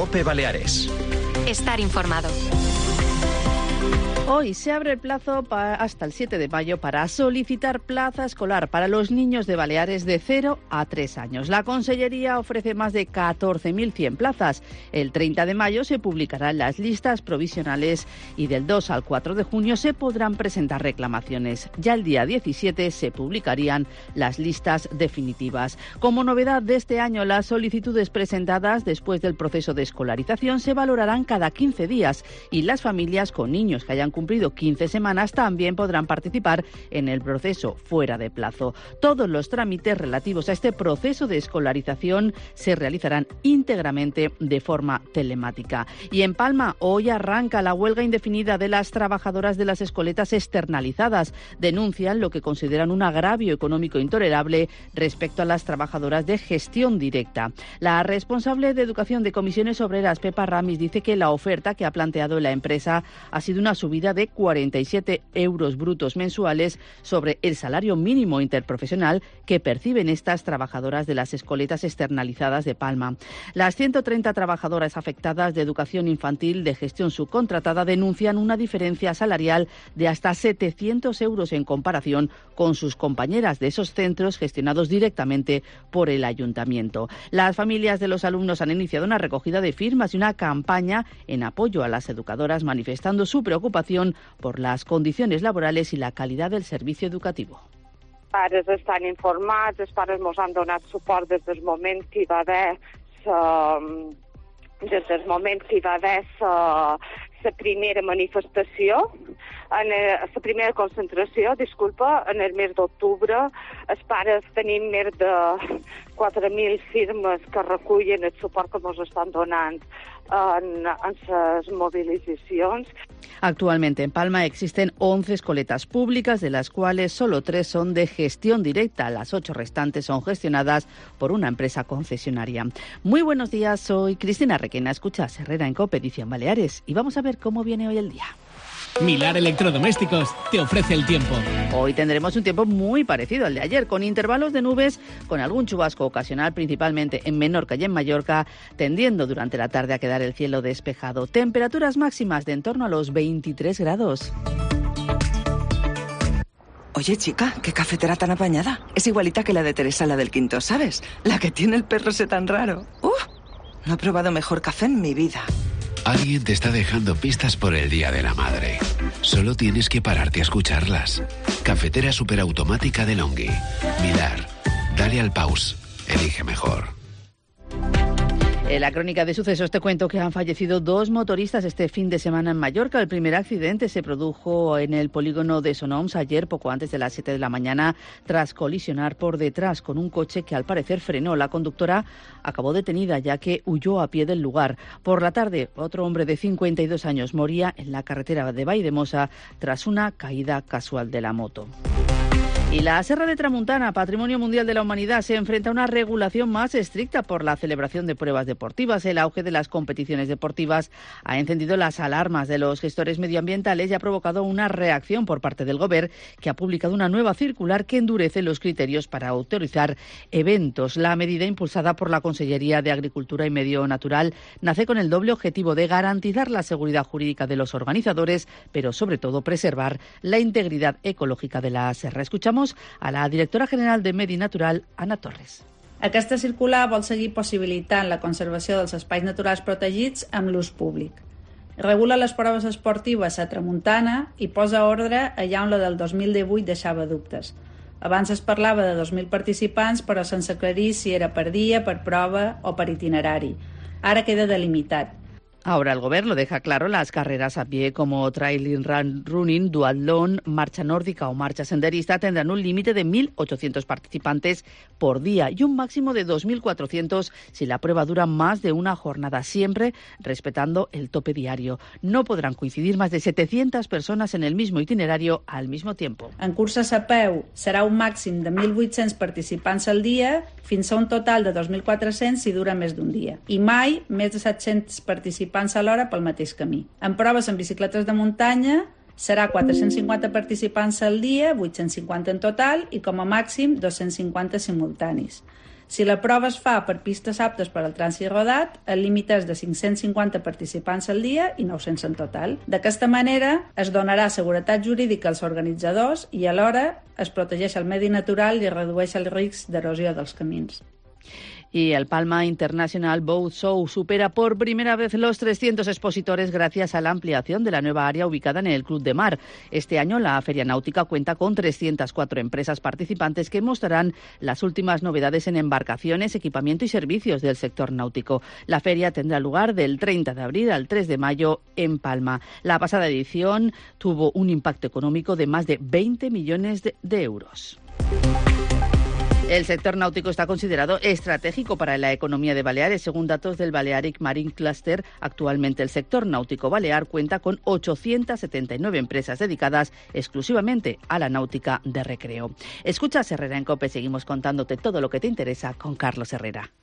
COPE Baleares. Estar informado. Hoy se abre el plazo hasta el 7 de mayo para solicitar plaza escolar para los niños de Baleares de 0 a 3 años. La Consellería ofrece más de 14.100 plazas. El 30 de mayo se publicarán las listas provisionales y del 2 al 4 de junio se podrán presentar reclamaciones. Ya el día 17 se publicarían las listas definitivas. Como novedad de este año, las solicitudes presentadas después del proceso de escolarización se valorarán cada 15 días y las familias con niños que hayan cumplido 15 semanas también podrán participar en el proceso fuera de plazo. Todos los trámites relativos a este proceso de escolarización se realizarán íntegramente de forma telemática. Y en Palma hoy arranca la huelga indefinida de las trabajadoras de las escoletas externalizadas. Denuncian lo que consideran un agravio económico intolerable respecto a las trabajadoras de gestión directa. La responsable de Educación de Comisiones Obreras, Pepa Ramis, dice que la oferta que ha planteado la empresa ha sido una subida de 47 euros brutos mensuales sobre el salario mínimo interprofesional que perciben estas trabajadoras de las escoletas externalizadas de Palma. Las 130 trabajadoras afectadas de educación infantil de gestión subcontratada denuncian una diferencia salarial de hasta 700 euros en comparación con sus compañeras de esos centros gestionados directamente por el ayuntamiento. Las familias de los alumnos han iniciado una recogida de firmas y una campaña en apoyo a las educadoras, manifestando su preocupación por las condiciones laborales y la calidad del servicio educativo. Els pares estan informats, els pares ens han donat suport des del moment que hi va haver la primera manifestació, la primera concentració, en el mes d'octubre. Els pares tenim més de 4.000 firmes que recullen el suport que ens estan donant en les movilizaciones. Actualmente en Palma existen 11 escoletas públicas, de las cuales solo 3 son de gestión directa. Las 8 restantes son gestionadas por una empresa concesionaria. Muy buenos días, soy Cristina Requena. Escuchas Herrera en COPE, edición Baleares, y vamos a ver cómo viene hoy el día. Milar Electrodomésticos te ofrece el tiempo. Hoy tendremos un tiempo muy parecido al de ayer, con intervalos de nubes, con algún chubasco ocasional, principalmente en Menorca y en Mallorca, tendiendo durante la tarde a quedar el cielo despejado. Temperaturas máximas de en torno a los 23 grados. Oye, chica, qué cafetera tan apañada. Es igualita que la de Teresa, la del Quinto, ¿sabes? La que tiene el perro ese tan raro. No he probado mejor café en mi vida. Alguien te está dejando pistas por el Día de la Madre. Solo tienes que pararte a escucharlas. Cafetera superautomática de Longhi. Milar. Dale al pause. Elige mejor. En la crónica de sucesos te cuento que han fallecido 2 motoristas este fin de semana en Mallorca. El primer accidente se produjo en el polígono de Sonoms ayer, poco antes de las 7 de la mañana, tras colisionar por detrás con un coche que al parecer frenó. La conductora acabó detenida ya que huyó a pie del lugar. Por la tarde, otro hombre de 52 años moría en la carretera de Valldemossa tras una caída casual de la moto. Y la Serra de Tramuntana, Patrimonio Mundial de la Humanidad, se enfrenta a una regulación más estricta por la celebración de pruebas deportivas. El auge de las competiciones deportivas ha encendido las alarmas de los gestores medioambientales y ha provocado una reacción por parte del Gobierno, que ha publicado una nueva circular que endurece los criterios para autorizar eventos. La medida, impulsada por la Consellería de Agricultura y Medio Natural, nace con el doble objetivo de garantizar la seguridad jurídica de los organizadores, pero sobre todo preservar la integridad ecológica de la serra. Escuchamos a la directora general de Medi Natural, Anna Torres. Aquesta circular vol seguir possibilitant la conservació dels espais naturals protegits amb l'ús públic. Regula les proves esportives a Tramuntana i posa ordre allà on la del 2018 deixava dubtes. Abans es parlava de 2.000 participants, però sense aclarir si era per dia, per prova o per itinerari. Ara queda delimitat. Ahora el Gobierno lo deja claro, las carreras a pie como trail running, duatlón, marcha nórdica o marcha senderista tendrán un límite de 1.800 participantes por día y un máximo de 2.400 si la prueba dura más de una jornada, siempre respetando el tope diario. No podrán coincidir más de 700 personas en el mismo itinerario al mismo tiempo. En curses a peu serà un màxim de 1.800 participants al dia fins a un total de 2.400 si dura més d'un dia. I mai més de 700 participants a l'hora pel mateix camí. En proves en bicicletes de muntanya serà 450 participants al dia, 850 en total i com a màxim 250 simultanis. Si la prova es fa per pistes aptes per al trànsit rodat, el límit és de 550 participants al dia i 900 en total. D'aquesta manera es donarà seguretat jurídica als organitzadors i alhora es protegeix el medi natural i redueix el risc d'erosió dels camins. Y el Palma International Boat Show supera por primera vez los 300 expositores gracias a la ampliación de la nueva área ubicada en el Club de Mar. Este año la Feria Náutica cuenta con 304 empresas participantes que mostrarán las últimas novedades en embarcaciones, equipamiento y servicios del sector náutico. La feria tendrá lugar del 30 de abril al 3 de mayo en Palma. La pasada edición tuvo un impacto económico de más de 20 millones de euros. El sector náutico está considerado estratégico para la economía de Baleares. Según datos del Balearic Marine Cluster, actualmente el sector náutico balear cuenta con 879 empresas dedicadas exclusivamente a la náutica de recreo. Escuchas Herrera en COPE, seguimos contándote todo lo que te interesa con Carlos Herrera.